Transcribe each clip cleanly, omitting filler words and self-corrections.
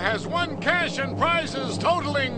has won cash and prizes totaling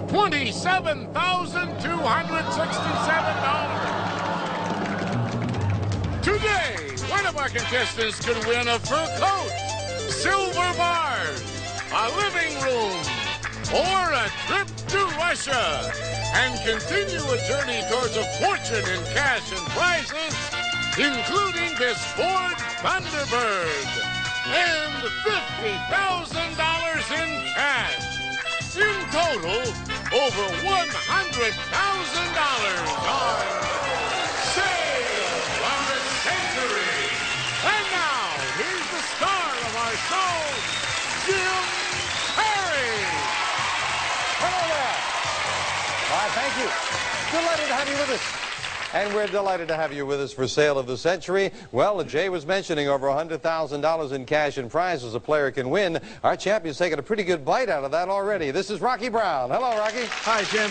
$27,267. Today, one of our contestants could win a fur coat, silver bars, a living room, or a trip to Russia, and continue a journey towards a fortune in cash and prizes, including this Ford Thunderbird and $50,000 in cash. In total, over $100,000 on Sale of the Century. And now, here's the star of our show, Jim Perry. Hello there. Why, thank you. Delighted to have you with us. And we're delighted to have you with us for Sale of the Century. Well, Jay was mentioning over $100,000 in cash and prizes a player can win. Our champion's taken a pretty good bite out of that already. This is Rocky Brown. Hello, Rocky. Hi, Jim.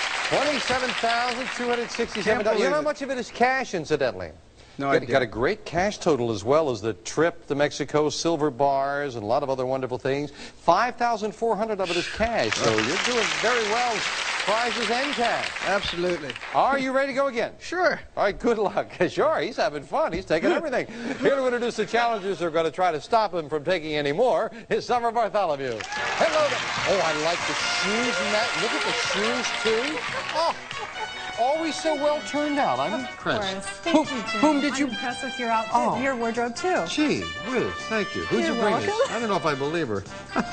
$27,267. You know how much of it is cash, incidentally? No idea. Got a great cash total as well as the trip to Mexico, silver bars, and a lot of other wonderful things. $5,400 of it is cash, so you're doing very well. Prizes and cash. Absolutely. Are you ready to go again? Sure. All right, good luck. Sure, he's having fun. He's taking everything. Here to introduce the challengers who are going to try to stop him from taking any more is Summer Bartholomew. Hello there. Oh, I like the shoes and that. Look at the shoes, too. Oh, always so well turned out. I'm impressed. Thank you, Jim. Whom did you... I'm impressed with your outfit, your wardrobe, too. Gee whiz, thank you. Who'd You're you bring welcome. us? I don't know if I believe her.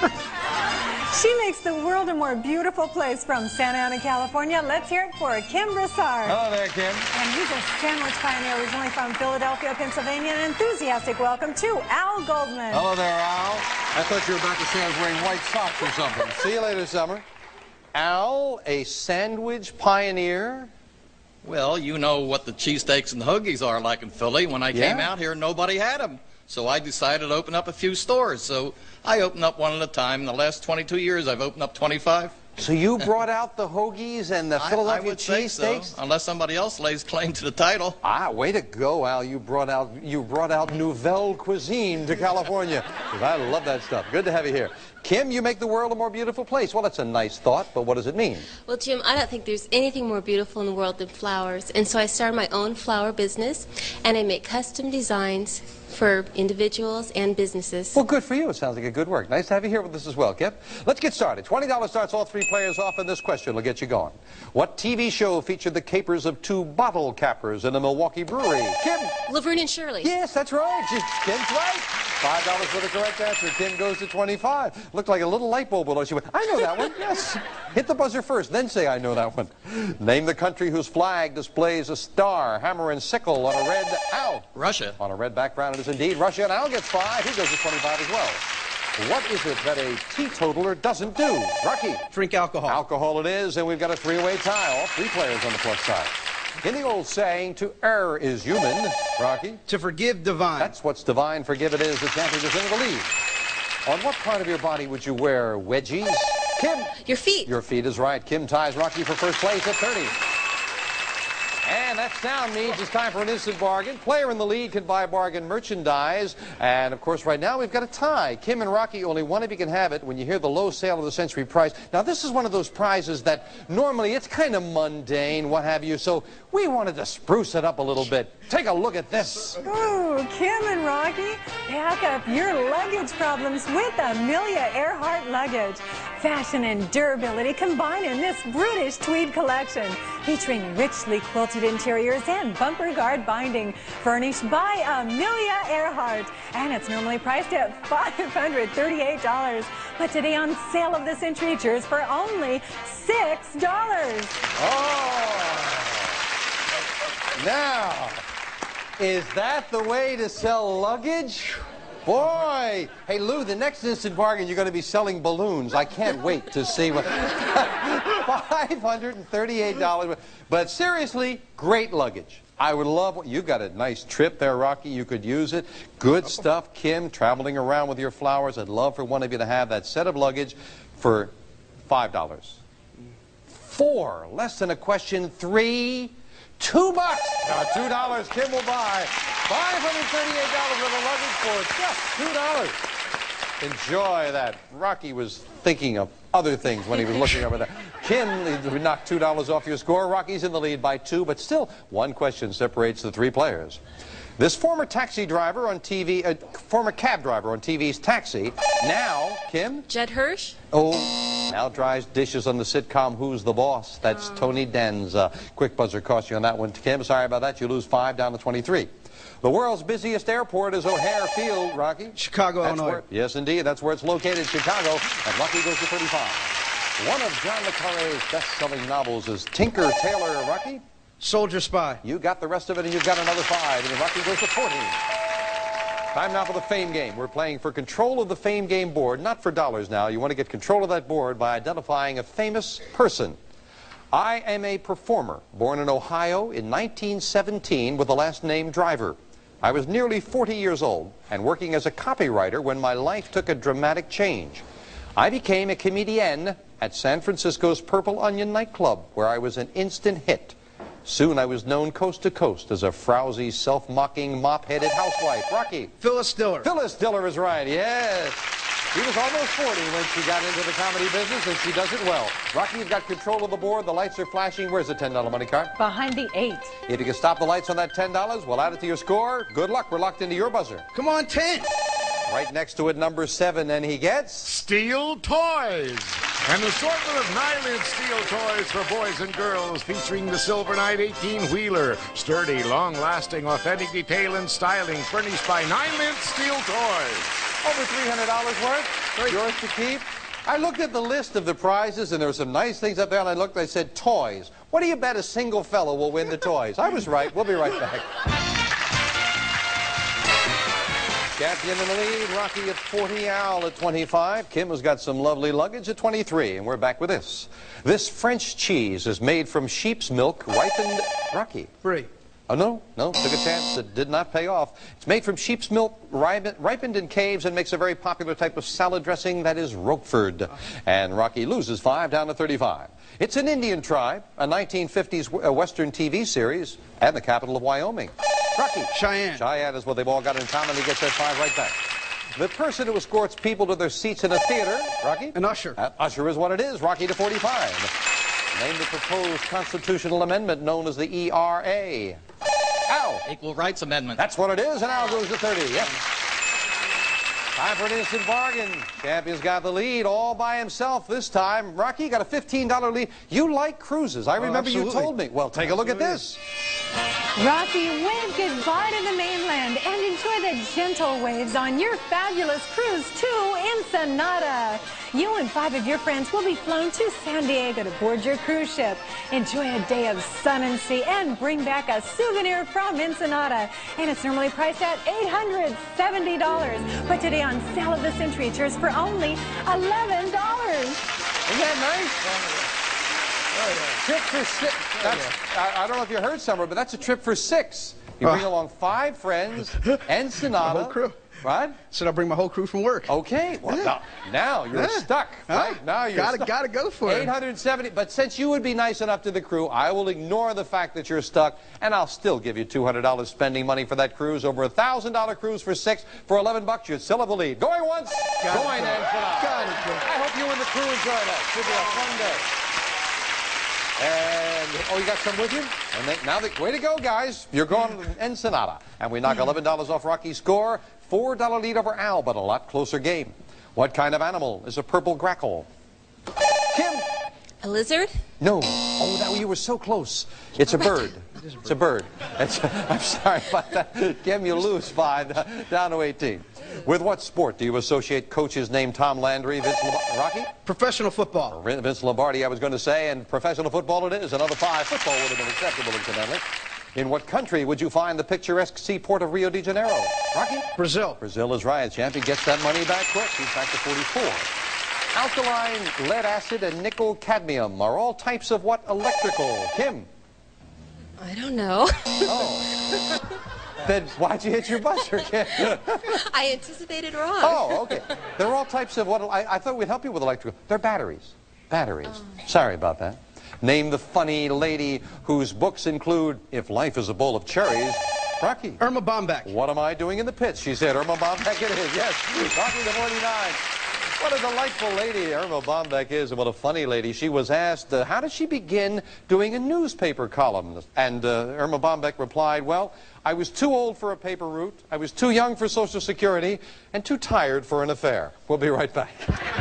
She makes the world a more beautiful place from Santa Ana, California. Let's hear it for Kim Broussard. Hello there, Kim. And he's a sandwich pioneer originally from Philadelphia, Pennsylvania. An enthusiastic welcome to Al Goldman. Hello there, Al. I thought you were about to say I was wearing white socks or something. See you later, Summer. Al, a sandwich pioneer. Well, you know what the cheesesteaks and the hoagies are like in Philly. When I came out here, nobody had them. So I decided to open up a few stores. So I opened up one at a time. In the last 22 years, I've opened up 25. So you brought out the hoagies and the Philadelphia I would say cheesesteaks? so, unless somebody else lays claim to the title. Ah, way to go, Al. You brought out Nouvelle cuisine to California. I love that stuff. Good to have you here. Kim, you make the world a more beautiful place. Well, that's a nice thought, but what does it mean? Well, Jim, I don't think there's anything more beautiful in the world than flowers. And so I started my own flower business, and I make custom designs for individuals and businesses. Well, good for you. It sounds like a good work. Nice to have you here with us as well, Kip. Let's get started. $20 starts all three players off, and this question will get you going. What TV show featured the capers of two bottle cappers in a Milwaukee brewery? Kim? Laverne and Shirley. Yes, that's right. Kim's right. $5 for the correct answer. Kim goes to 25. Looked like a little light bulb below. She went, I know that one. Yes. Hit the buzzer first, then say I know that one. Name the country whose flag displays a star, hammer, and sickle on a red owl. Russia. On a red background, it is indeed Russia, and Al gets 5. He goes to 25 as well. What is it that a teetotaler doesn't do? Rocky. Drink alcohol. Alcohol it is, and we've got a three-way tie. All three players on the plus side. In the old saying, to err is human. Rocky. To forgive, divine. That's what's divine. Forgive it is. The champion is in the lead. On what part of your body would you wear wedgies? Kim. Your feet. Your feet is right. Kim ties Rocky for first place at 30. And that sound means it's time for an instant bargain. Player in the lead can buy bargain merchandise. And, of course, right now we've got a tie. Kim and Rocky, only one of you can have it when you hear the low Sale of the Century prize. Now, this is one of those prizes that normally it's kind of mundane, what have you, so we wanted to spruce it up a little bit. Take a look at this. Ooh, Kim and Rocky, pack up your luggage problems with Amelia Earhart luggage. Fashion and durability combine in this British tweed collection, featuring richly quilted interiors and bumper guard binding, furnished by Amelia Earhart. And it's normally priced at $538. But today on Sale of the Century, it's yours for only $6. Oh! Now, is that the way to sell luggage? Boy! Hey, Lou, the next instant bargain, you're going to be selling balloons. I can't wait to see what... $538. But seriously, great luggage. I would love... You've got a nice trip there, Rocky. You could use it. Good stuff, Kim, traveling around with your flowers. I'd love for one of you to have that set of luggage for $5. 4, less than a question, 3... $2. Now, $2 Kim will buy $538 worth of luggage for just $2. Enjoy that. Rocky was thinking of other things when he was looking over there. Kim knocked $2 off your score. Rocky's in the lead by 2, but still, one question separates the 3 players. This former taxi driver on TV, former cab driver on TV's Taxi, now, Kim? Judd Hirsch? Oh, now dries dishes on the sitcom Who's the Boss? That's Tony Denz. Quick buzzer cost you on that one, Kim. Sorry about that. You lose 5 down to 23. The world's busiest airport is O'Hare Field, Rocky. Chicago, Illinois. Yes, indeed. That's where it's located, Chicago. And Rocky goes to 35. One of John le Carré's best-selling novels is Tinker Tailor, Rocky. Soldier Spy. You got the rest of it, and you've got another 5. And Rocky goes to 40. Time now for the Fame Game. We're playing for control of the Fame Game board, not for dollars now. You want to get control of that board by identifying a famous person. I am a performer, born in Ohio in 1917 with the last name Driver. I was nearly 40 years old and working as a copywriter when my life took a dramatic change. I became a comedian at San Francisco's Purple Onion nightclub, where I was an instant hit. Soon I was known coast to coast as a frowsy, self-mocking, mop-headed housewife. Rocky. Phyllis Diller. Phyllis Diller is right, yes. She was almost 40 when she got into the comedy business, and she does it well. Rocky, you've got control of the board. The lights are flashing. Where's the $10 money card? Behind the 8. If you can stop the lights on that $10, we'll add it to your score. Good luck. We're locked into your buzzer. Come on, 10. Right next to it, number 7, and he gets... Steel Toys. An assortment of 9-inch steel toys for boys and girls featuring the Silver Knight 18-wheeler. Sturdy, long-lasting, authentic detail and styling furnished by 9-inch steel toys. Over $300 worth. Yours to keep. I looked at the list of the prizes, and there were some nice things up there, and I looked, I said, toys. What do you bet a single fellow will win the toys? I was right. We'll be right back. Champion in the lead, Rocky at 40, Al at 25. Kim has got some lovely luggage at 23, and we're back with this. This French cheese is made from sheep's milk, ripened... Rocky. Free. Oh, no, took a chance that did not pay off. It's made from sheep's milk, ripened in caves, and makes a very popular type of salad dressing that is Roquefort. And Rocky loses 5 down to 35. It's an Indian tribe, a 1950s Western TV series, and the capital of Wyoming. Rocky. Cheyenne. Cheyenne is what they've all got in common. He gets that 5 right back. The person who escorts people to their seats in a theater, Rocky? An usher. Usher is what it is. Rocky to 45. Name the proposed constitutional amendment known as the ERA. Al. Equal Rights Amendment. That's what it is, and Al goes to 30. Yep. Time for an instant bargain. Champion's got the lead all by himself this time. Rocky got a $15 lead. You like cruises. I remember you told me. Well, take a look at this. Rocky, wave goodbye to the mainland and enjoy the gentle waves on your fabulous cruise to Ensenada. You and 5 of your friends will be flown to San Diego to board your cruise ship. Enjoy a day of sun and sea and bring back a souvenir from Ensenada. And it's normally priced at $870. But today on Sale of the Century, it tours for only $11. Isn't that nice? Trip for 6. I don't know if you heard somewhere, but that's a trip for 6. You bring along 5 friends, Ensenada. The whole crew. Right? Said I'll bring my whole crew from work. Okay. Well, now you're stuck. Right? Now you're stuck. Gotta go for it. 870. But since you would be nice enough to the crew, I will ignore the fact that you're stuck, and I'll still give you $200 spending money for that cruise. Over $1,000 cruise for 6 for $11. You'd still have the lead. Going once. Going Ensenada. I hope you and the crew enjoy that. Should be a fun day. And, you got some with you? And now, way to go, guys. You're going to Ensenada. And we knock $11 off Rocky's score. $4 lead over Al, but a lot closer game. What kind of animal is a purple grackle? Kim? A lizard? No. Oh, you were so close. It's a bird. It's a bird. I'm sorry about that. Kim, you lose 5 down to 18. With what sport do you associate coaches named Tom Landry, Vince Lombardi? Rocky? Professional football. Vince Lombardi, I was going to say, and professional football it is. Another 5. Football would have been acceptable, incidentally. In what country would you find the picturesque seaport of Rio de Janeiro? Rocky? Brazil. Brazil is right. Champion gets that money back quick. He's back to 44. Alkaline, lead acid, and nickel cadmium are all types of what electrical? Kim? I don't know. Oh. Then why'd you hit your buzzer, Kim? I anticipated wrong. Oh, okay. They're all types of what I thought we'd help you with electrical. They're batteries. Batteries. Sorry about that. Name the funny lady whose books include If Life is a Bowl of Cherries, Rocky. Irma Bombeck. What am I doing in the pits? She said Irma Bombeck it is. Yes, Rocky the 49. What a delightful lady Irma Bombeck is, and what a funny lady. She was asked, how did she begin doing a newspaper column? And Irma Bombeck replied, well, I was too old for a paper route, I was too young for Social Security, and too tired for an affair. We'll be right back.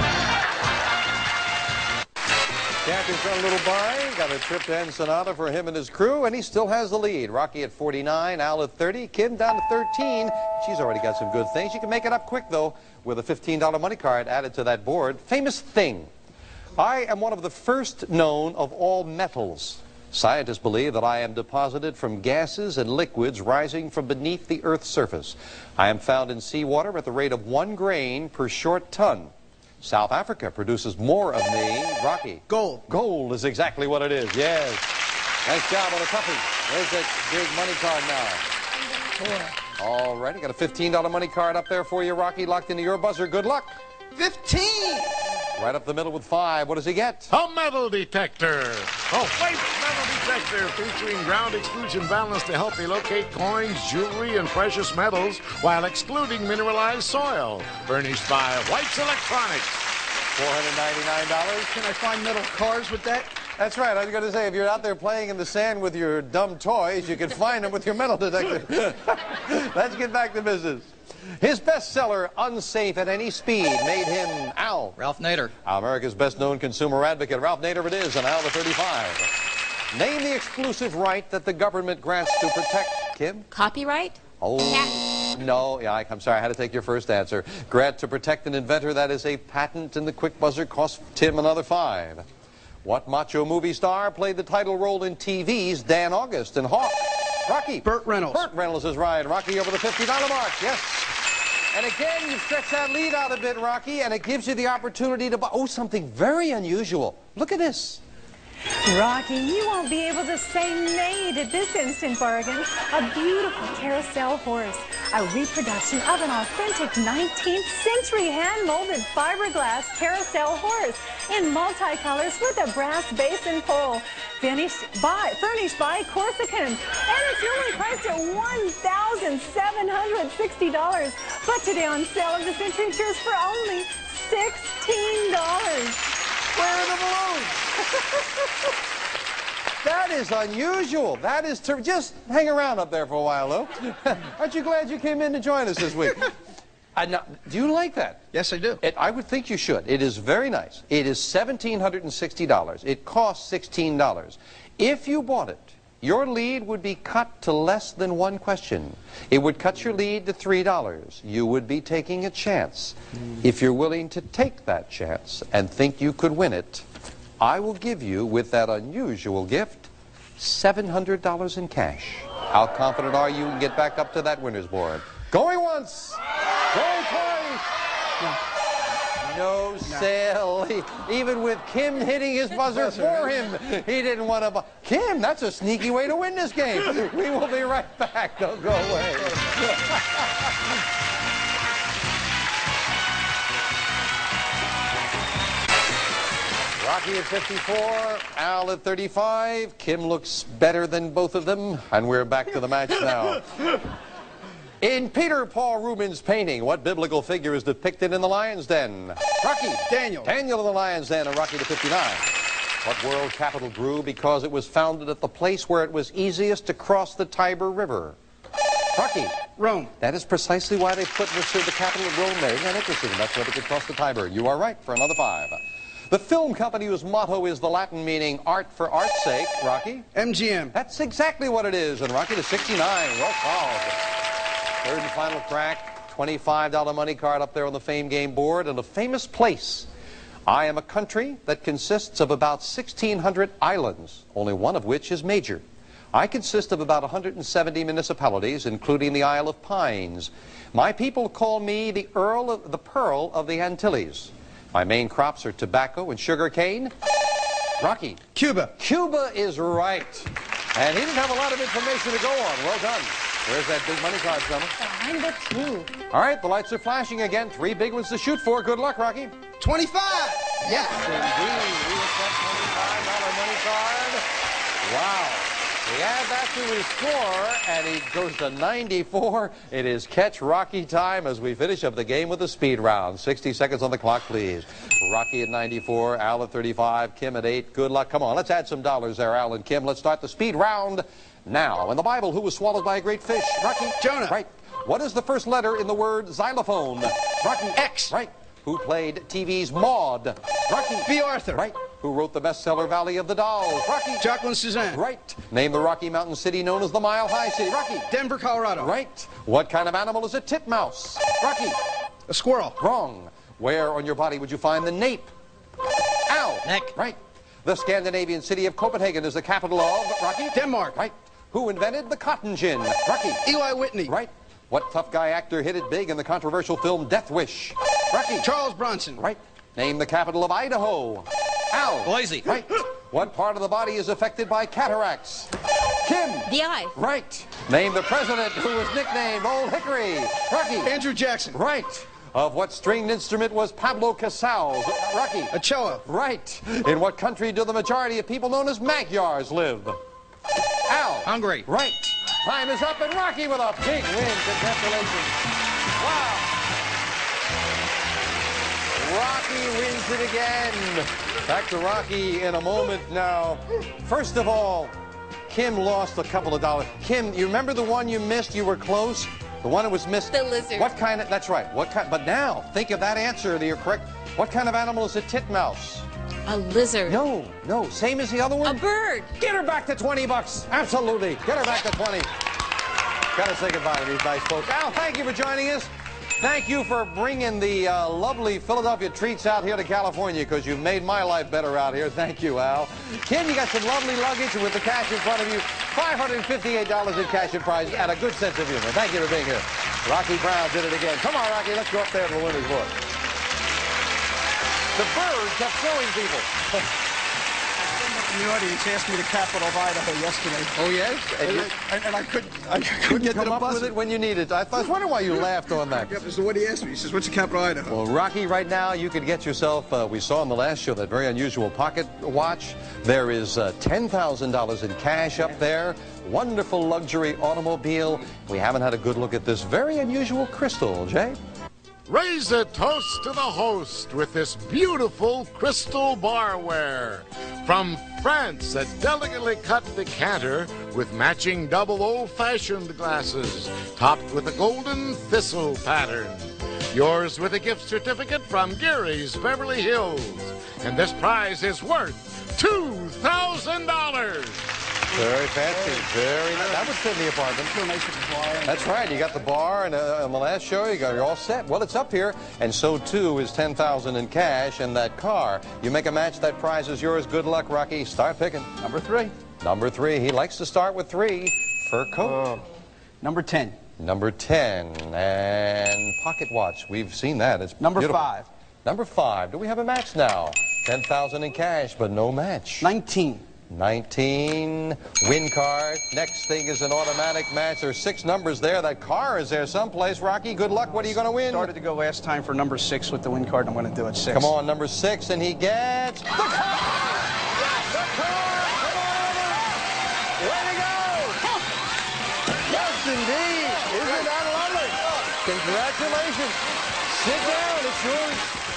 Cappy's got a little buy, got a trip to Ensenada for him and his crew, and he still has the lead. Rocky at 49, Al at 30, Kim down to 13. She's already got some good things. You can make it up quick, though, with a $15 money card added to that board. Famous thing. I am one of the first known of all metals. Scientists believe that I am deposited from gases and liquids rising from beneath the Earth's surface. I am found in seawater at the rate of 1 grain per short ton. South Africa produces more of me. Rocky. Gold. Gold is exactly what it is, yes. Nice job on the toughie. There's that big money card now. All right, got a $15 money card up there for you, Rocky, locked into your buzzer. Good luck. 15. Right up the middle with 5. What does he get? A metal detector. A white metal detector featuring ground exclusion balance to help you locate coins, jewelry, and precious metals while excluding mineralized soil. Furnished by White's Electronics. $499. Can I find metal cars with that? That's right. I was going to say, if you're out there playing in the sand with your dumb toys, you can find them with your metal detector. Let's get back to business. His bestseller, Unsafe at Any Speed, made him Al. Ralph Nader. America's best-known consumer advocate, Ralph Nader it is, and Al the 35. Name the exclusive right that the government grants to protect, Kim? Copyright? Oh, no. Yeah, I'm sorry. I had to take your first answer. Grant to protect an inventor, that is a patent, and the quick buzzer cost Tim another 5. What macho movie star played the title role in TV's Dan August and Hawk? Rocky. Burt Reynolds. Burt Reynolds is right. Rocky over the $50 mark. Yes. And again, you stretch that lead out a bit, Rocky, and it gives you the opportunity to buy, something very unusual. Look at this. Rocky, you won't be able to say nay to this instant bargain. A beautiful carousel horse, a reproduction of an authentic 19th century hand-molded fiberglass carousel horse in multicolors with a brass base and pole. Furnished by Corsican, and it's normally priced at $1,760. But today on Sale of the Century Cures for only $16. Where are the balloons? That is unusual. That is just hang around up there for a while, Lou. Aren't you glad you came in to join us this week? Now, do you like that? Yes, I do. I would think you should. It is very nice. It is $1,760. It costs $16. If you bought it, your lead would be cut to less than 1 question. It would cut your lead to $3. You would be taking a chance. If you're willing to take that chance and think you could win it, I will give you, with that unusual gift, $700 in cash. How confident are you can get back up to that winner's board? Going once, going twice. No sale. Even with Kim hitting his buzzer for him, he didn't want to. Kim, that's a sneaky way to win this game. We will be right back. Don't go away. Rocky at 54, Al at 35. Kim looks better than both of them, and we're back to the match now. In Peter Paul Rubens' painting, what biblical figure is depicted in the lion's den? Rocky. Daniel. Daniel in the lion's den, and Rocky to 59. What world capital grew because it was founded at the place where it was easiest to cross the Tiber River? Rocky. Rome. That is precisely why they put the capital of Rome there. Isn't that interesting? That's where they could cross the Tiber. You are right for another 5. The film company whose motto is the Latin meaning art for art's sake, Rocky? MGM. That's exactly what it is, and Rocky to 69. Well solved. Third and final crack, $25 money card up there on the Fame Game board, and a famous place. I am a country that consists of about 1,600 islands, only one of which is major. I consist of about 170 municipalities, including the Isle of Pines. My people call me the Pearl of the Antilles. My main crops are tobacco and sugar cane. Rocky. Cuba. Cuba is right. And he didn't have a lot of information to go on. Well done. Where's that big money card, Summer? Behind the 2. All right, the lights are flashing again. 3 big ones to shoot for. Good luck, Rocky. 25. Yes, indeed. We hit that $25 money card. Wow. We add that to his score, and he goes to 94. It is catch Rocky time as we finish up the game with the speed round. 60 seconds on the clock, please. Rocky at 94, Al at 35, Kim at 8. Good luck. Come on, let's add some dollars there, Al and Kim. Let's start the speed round now. In the Bible, who was swallowed by a great fish? Rocky. Jonah. Right. What is the first letter in the word xylophone? Rocky. X. Right. Who played TV's Maude? Rocky. B. Arthur. Right. Who wrote the bestseller Valley of the Dolls? Rocky. Jacqueline Suzanne. Right. Name the Rocky Mountain city known as the Mile High City. Rocky. Denver, Colorado. Right. What kind of animal is a titmouse? Rocky. A squirrel. Wrong. Where on your body would you find the nape? Ow. Neck. Right. The Scandinavian city of Copenhagen is the capital of Rocky. Denmark. Right. Who invented the cotton gin? Rocky. Eli Whitney. Right. What tough guy actor hit it big in the controversial film Death Wish? Rocky. Charles Bronson. Right. Name the capital of Idaho. Al. Boise. Right. What part of the body is affected by cataracts? Kim. The eye. Right. Name the president who was nicknamed Old Hickory. Rocky. Andrew Jackson. Right. Of what stringed instrument was Pablo Casals? Rocky. A cello. Right. In what country do the majority of people known as Magyars live? Al. Hungary. Right. Time is up, and Rocky with a big win. Congratulations. Wow. Rocky wins it again. Back to Rocky in a moment now. First of all, Kim lost a couple of dollars. Kim, you remember the one you missed? You were close. The one that was missed. The lizard. What kind of? That's right. What kind? But now, think of that answer that you're correct. What kind of animal is a titmouse? A lizard. No, no. Same as the other one. A bird. Get her back to 20 bucks. Absolutely. Get her back to 20. Gotta say goodbye to these nice folks. Al, thank you for joining us. Thank you for bringing the lovely Philadelphia treats out here to California, because you've made my life better out here. Thank you, Al. Kim, you got some lovely luggage with the cash in front of you. $558 in cash and prizes and a good sense of humor. Thank you for being here. Rocky Brown did it again. Come on, Rocky, let's go up there to the winner's board. The bird kept throwing people. The audience asked me the capital of Idaho yesterday. Oh, yes? And I couldn't get to Come the up buzzer. with it when you need it. I was wondering why you laughed on that. Yep, this is what he asked me. He says, what's the capital of Idaho? Well, Rocky, right now you could get yourself, we saw in the last show, that very unusual pocket watch. There is $10,000 in cash up there. Wonderful luxury automobile. We haven't had a good look at this very unusual crystal, Jay. Raise a toast to the host with this beautiful crystal barware. From France, a delicately cut decanter with matching double old-fashioned glasses, topped with a golden thistle pattern. Yours with a gift certificate from Gary's Beverly Hills. And this prize is worth $2,000. Very fancy. Very nice. That would fit in the apartment. Real nice with the bar. That's right. You got the bar, and on the last show, you're all set. Well, it's up here, and so too is $10,000 in cash and that car. You make a match, that prize is yours. Good luck, Rocky. Start picking. Number 3. Number 3. He likes to start with 3. Fur coat. Number 10. Number 10. And pocket watch. We've seen that. It's Number beautiful. 5. Number 5. Do we have a match now? $10,000 in cash, but no match. 19. 19. Win card. Next thing is an automatic match. There's 6 numbers there. That car is there someplace. Rocky, good luck. What are you going to win? Started to go last time for number 6 with the win card. I'm going to do it 6. Come on, number 6, and he gets the car! The car! Come on over! Way to go! Yes, indeed! Isn't that lovely? Congratulations! Sit down, it's yours.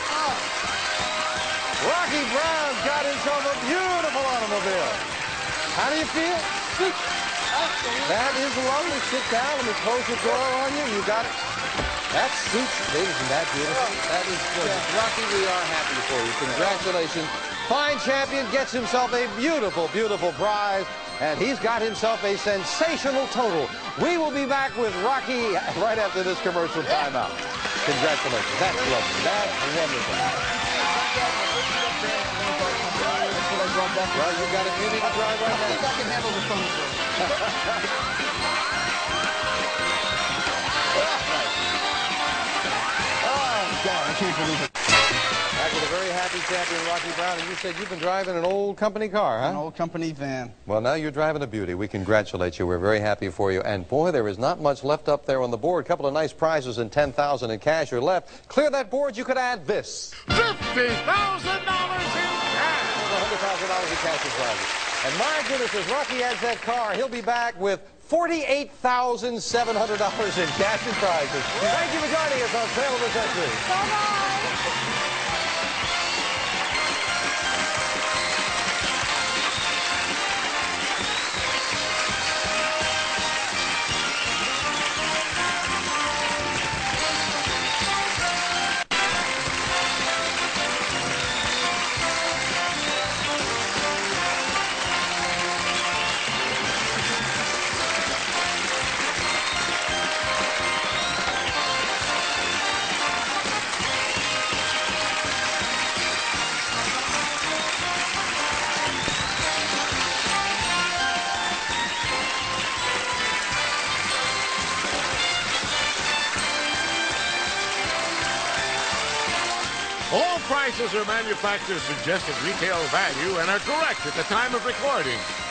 Rocky Brown's got himself a beautiful automobile. How do you feel? That is lovely. Sit down. Let me close the door on you. You got it. That suits. Isn't that beautiful? That is good. Rocky, we are happy for you. Congratulations. Fine champion gets himself a beautiful, beautiful prize. And he's got himself a sensational total. We will be back with Rocky right after this commercial timeout. Congratulations. That's lovely. That's wonderful. Well, you got it. You need to drive right now. I think I can handle the phone Oh, God, I can't believe it. Back with a very happy champion, Rocky Brown. And you said you've been driving an old company car, huh? An old company van. Well, now you're driving a beauty. We congratulate you. We're very happy for you. And, boy, there is not much left up there on the board. A couple of nice prizes and $10,000 in cash are left. Clear that board. You could add this. $50,000 in cash. $100,000 in cash and prizes. And my goodness, as Rocky adds that car, he'll be back with $48,700 in cash and prizes. Thank you for joining us on Sale of the Century. Bye-bye. All prices are manufacturer's suggested retail value and are correct at the time of recording.